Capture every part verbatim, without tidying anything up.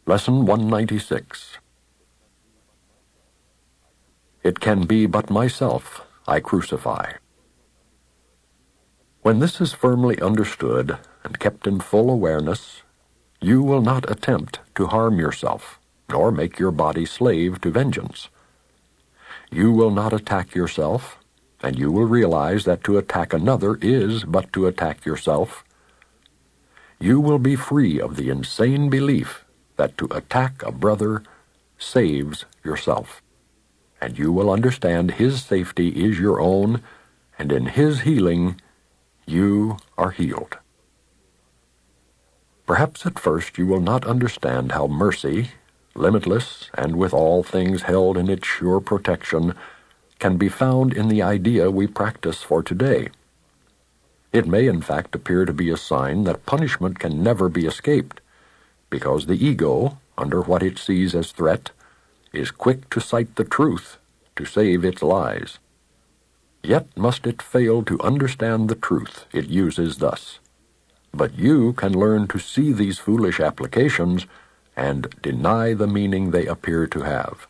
Lesson one ninety-six. It can be but myself I crucify. When this is firmly understood and kept in full awareness, you will not attempt to harm yourself, nor make your body slave to vengeance. You will not attack yourself, and you will realize that to attack another is but to attack yourself. You will be free of the insane belief that to attack a brother saves yourself, and you will understand his safety is your own, and in his healing you are healed. Perhaps at first you will not understand how mercy, limitless and with all things held in its sure protection, can be found in the idea we practice for today. It may in fact appear to be a sign that punishment can never be escaped, because the ego, under what it sees as threat, is quick to cite the truth to save its lies. Yet must it fail to understand the truth it uses thus. But you can learn to see these foolish applications and deny the meaning they appear to have.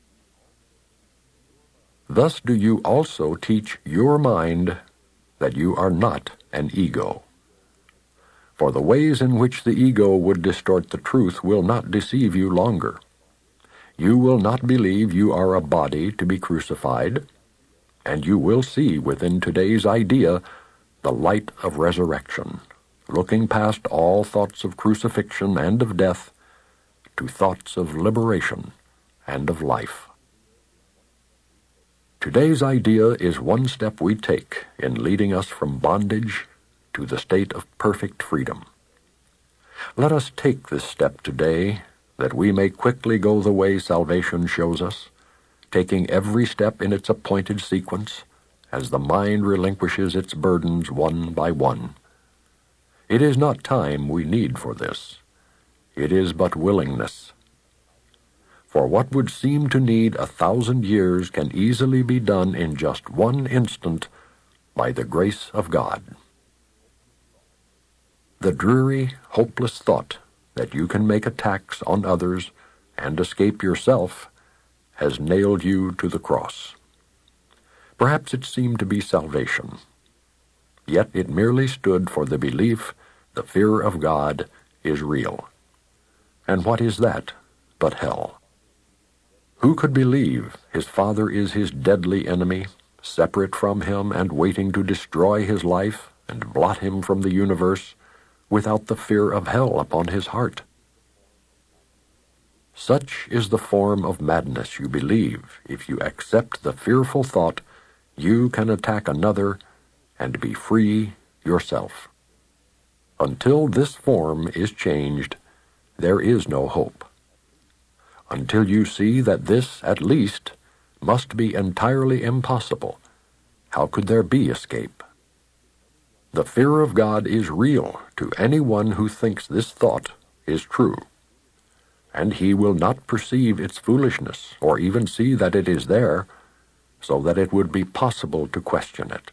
Thus do you also teach your mind that you are not an ego. For the ways in which the ego would distort the truth will not deceive you longer. You will not believe you are a body to be crucified, and you will see within today's idea the light of resurrection, looking past all thoughts of crucifixion and of death to thoughts of liberation and of life. Today's idea is one step we take in leading us from bondage to the state of perfect freedom. Let us take this step today, that we may quickly go the way salvation shows us, taking every step in its appointed sequence, as the mind relinquishes its burdens one by one. It is not time we need for this. It is but willingness. For what would seem to need a thousand years can easily be done in just one instant by the grace of God. The dreary, hopeless thought that you can make attacks on others and escape yourself has nailed you to the cross. Perhaps it seemed to be salvation, yet it merely stood for the belief the fear of God is real. And what is that but hell? Who could believe his father is his deadly enemy, separate from him and waiting to destroy his life and blot him from the universe, without the fear of hell upon his heart? Such is the form of madness you believe if you accept the fearful thought you can attack another and be free yourself. Until this form is changed, there is no hope. Until you see that this, at least, must be entirely impossible, how could there be escape? The fear of God is real to anyone who thinks this thought is true, and he will not perceive its foolishness or even see that it is there, so that it would be possible to question it.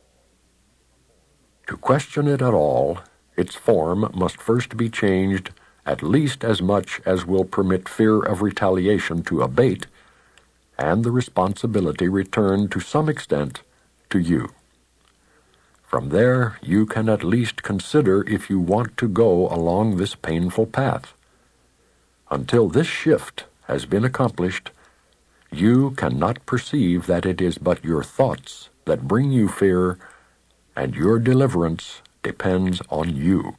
To question it at all, its form must first be changed at least as much as will permit fear of retaliation to abate, and the responsibility returned to some extent to you. From there, you can at least consider if you want to go along this painful path. Until this shift has been accomplished, you cannot perceive that it is but your thoughts that bring you fear, and your deliverance depends on you.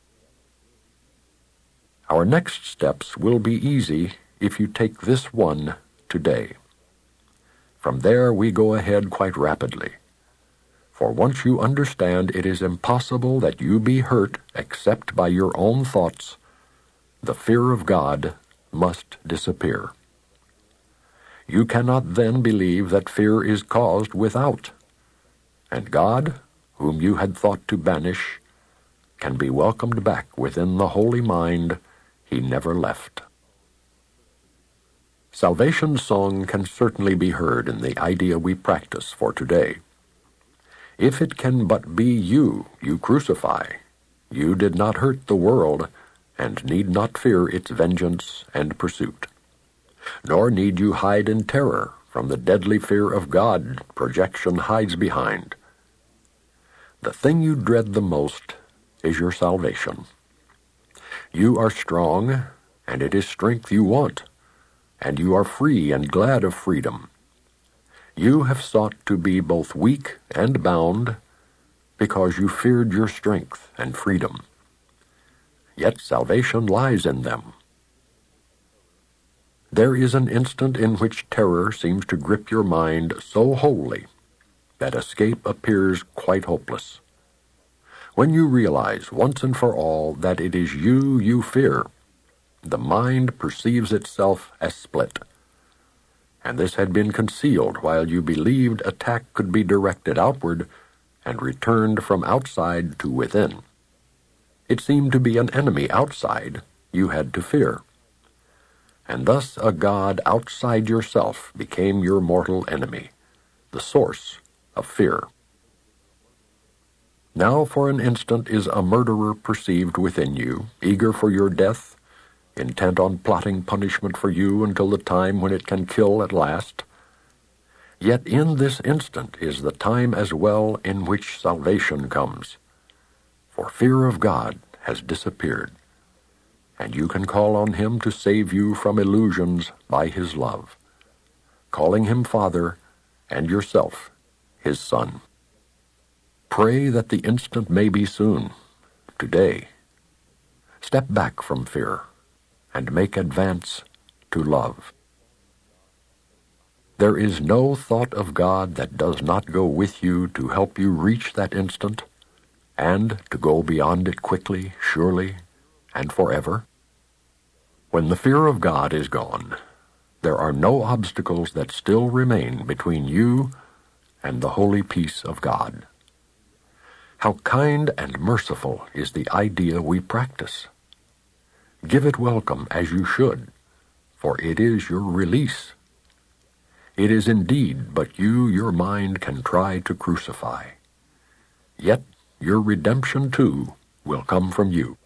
Our next steps will be easy if you take this one today. From there we go ahead quite rapidly. For once you understand it is impossible that you be hurt except by your own thoughts, the fear of God must disappear. You cannot then believe that fear is caused without, and God, whom you had thought to banish, can be welcomed back within the holy mind he never left. Salvation's song can certainly be heard in the idea we practice for today. If it can but be you you crucify, you did not hurt the world, and need not fear its vengeance and pursuit. Nor need you hide in terror from the deadly fear of God projection hides behind. The thing you dread the most is your salvation. You are strong, and it is strength you want, and you are free and glad of freedom. You have sought to be both weak and bound, because you feared your strength and freedom. Yet salvation lies in them. There is an instant in which terror seems to grip your mind so wholly that escape appears quite hopeless. When you realize once and for all that it is you you fear, the mind perceives itself as split. And this had been concealed while you believed attack could be directed outward and returned from outside to within. It seemed to be an enemy outside you had to fear. And thus a God outside yourself became your mortal enemy, the source of fear. Now for an instant is a murderer perceived within you, eager for your death, intent on plotting punishment for you until the time when it can kill at last. Yet in this instant is the time as well in which salvation comes. For fear of God has disappeared, and you can call on him to save you from illusions by his love, calling him Father and yourself his Son. Pray that the instant may be soon, today. Step back from fear and make advance to love. There is no thought of God that does not go with you to help you reach that instant and to go beyond it quickly, surely, and forever. When the fear of God is gone, there are no obstacles that still remain between you and the holy peace of God. How kind and merciful is the idea we practice. Give it welcome as you should, for it is your release. It is indeed but you your mind can try to crucify. Yet your redemption too will come from you.